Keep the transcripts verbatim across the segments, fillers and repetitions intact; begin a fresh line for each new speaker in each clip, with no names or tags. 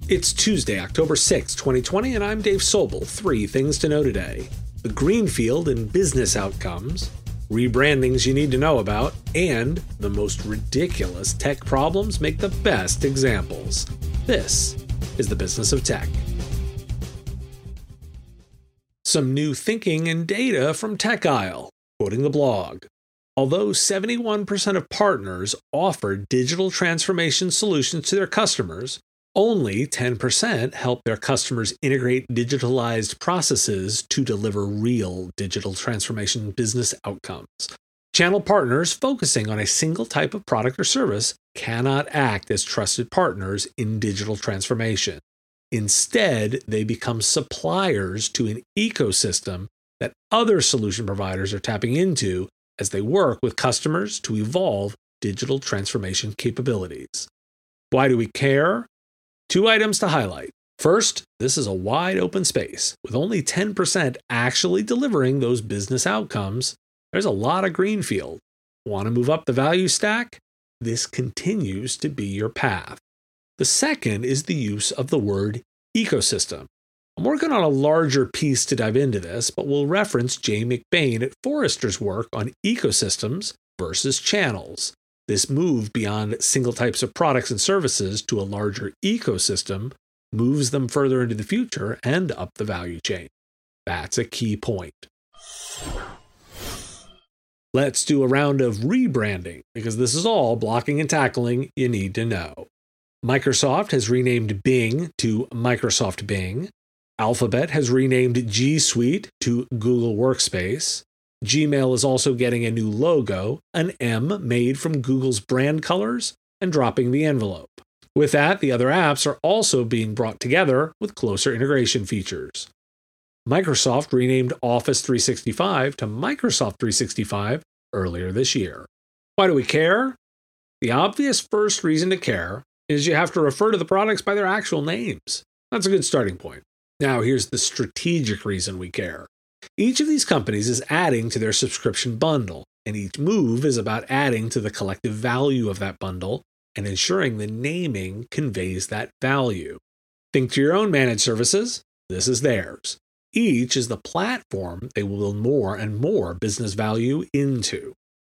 It's Tuesday, October sixth, twenty twenty, and I'm Dave Sobel. Three things to know today: the greenfield in business outcomes, rebrandings you need to know about, and the most ridiculous tech problems make the best examples. This is the Business of Tech. Some new thinking and data from TechIsle, quoting the blog. Although seventy-one percent of partners offer digital transformation solutions to their customers, only ten percent help their customers integrate digitalized processes to deliver real digital transformation business outcomes. Channel partners focusing on a single type of product or service cannot act as trusted partners in digital transformation. Instead, they become suppliers to an ecosystem that other solution providers are tapping into as they work with customers to evolve digital transformation capabilities. Why do we care? Two items to highlight. First, this is a wide open space. With only ten percent actually delivering those business outcomes, there's a lot of greenfield. Want to move up the value stack? This continues to be your path. The second is the use of the word ecosystem. I'm working on a larger piece to dive into this, but we'll reference Jay McBain at Forrester's work on ecosystems versus channels. This move beyond single types of products and services to a larger ecosystem moves them further into the future and up the value chain. That's a key point. Let's do a round of rebranding, because this is all blocking and tackling you need to know. Microsoft has renamed Bing to Microsoft Bing. Alphabet has renamed G Suite to Google Workspace. Gmail is also getting a new logo, an M made from Google's brand colors, and dropping the envelope. With that, the other apps are also being brought together with closer integration features. Microsoft renamed Office three sixty-five to Microsoft three sixty-five earlier this year. Why do we care? The obvious first reason to care is you have to refer to the products by their actual names. That's a good starting point. Now here's the strategic reason we care. Each of these companies is adding to their subscription bundle, and each move is about adding to the collective value of that bundle and ensuring the naming conveys that value. Think to your own managed services. This is theirs. Each is the platform they will build more and more business value into.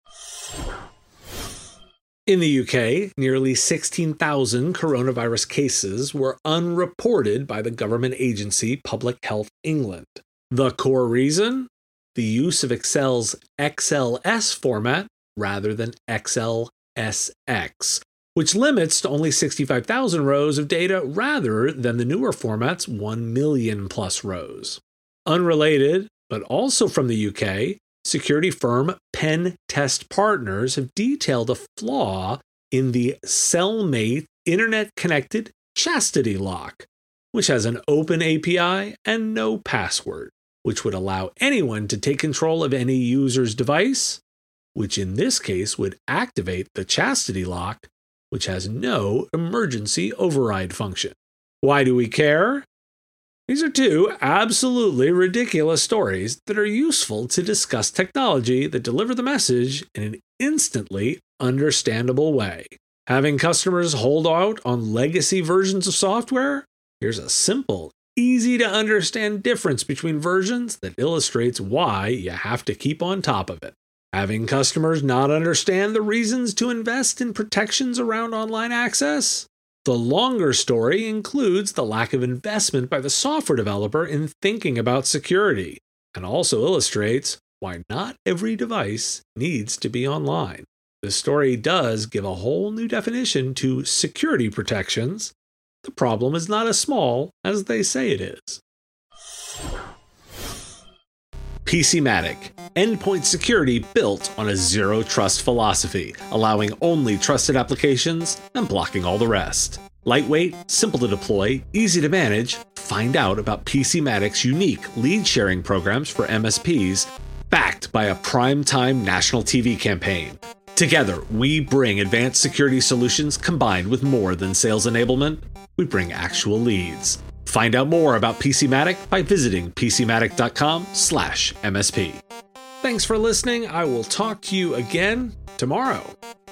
In the U K, nearly sixteen thousand coronavirus cases were unreported by the government agency Public Health England. The core reason? The use of Excel's X L S format rather than X L S X, which limits to only sixty-five thousand rows of data rather than the newer format's one million plus rows. Unrelated, but also from the U K, security firm Pen Test Partners have detailed a flaw in the Cellmate Internet-Connected Chastity Lock, which has an open A P I and no password, which would allow anyone to take control of any user's device, which in this case would activate the chastity lock, which has no emergency override function. Why do we care? These are two absolutely ridiculous stories that are useful to discuss technology that deliver the message in an instantly understandable way. Having customers hold out on legacy versions of software? Here's a simple, easy to understand difference between versions that illustrates why you have to keep on top of it. Having customers not understand the reasons to invest in protections around online access? The longer story includes the lack of investment by the software developer in thinking about security, and also illustrates why not every device needs to be online. This story does give a whole new definition to security protections. The problem is not as small as they say it is. PCmatic, endpoint security built on a zero-trust philosophy, allowing only trusted applications and blocking all the rest. Lightweight, simple to deploy, easy to manage. Find out about PCmatic's unique lead-sharing programs for M S Ps, backed by a prime-time national T V campaign. Together, we bring advanced security solutions combined with more than sales enablement. We bring actual leads. Find out more about PCmatic by visiting PCmatic.com slash MSP. Thanks for listening. I will talk to you again tomorrow.